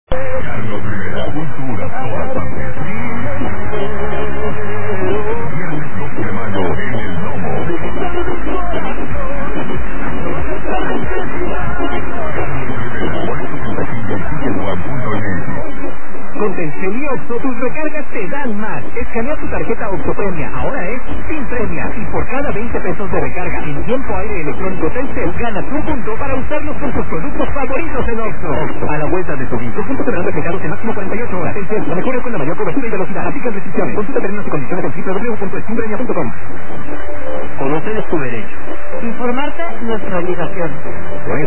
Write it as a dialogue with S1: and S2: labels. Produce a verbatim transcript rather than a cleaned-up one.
S1: Carlos Rivera, cultura, toda parte. Viernes doce de mayo en el Domo.
S2: Con Telcel y Oxxo, tus recargas te dan más. Escanea tu tarjeta Oxxo Premia, ahora es sin premia. Y por cada veinte pesos de recarga en tiempo aire electrónico Telcel, ganas un punto para usarlos con tus productos favoritos en Oxxo. A la vuelta de tu guiso, puntos serán reflejados en máximo cuarenta y ocho horas. Telcel, la mejor con la mayor cobertura y velocidad. Aplican restricciones. Consulta términos y condiciones en doble u doble u doble u punto estimpremia punto com.
S3: Conocer es tu derecho.
S4: Informarte, nuestra obligación.